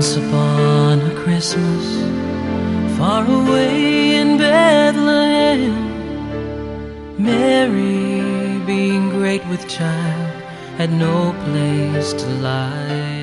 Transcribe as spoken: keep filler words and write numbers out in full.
Once upon a Christmas, far away in Bethlehem, Mary, being great with child, had no place to lie.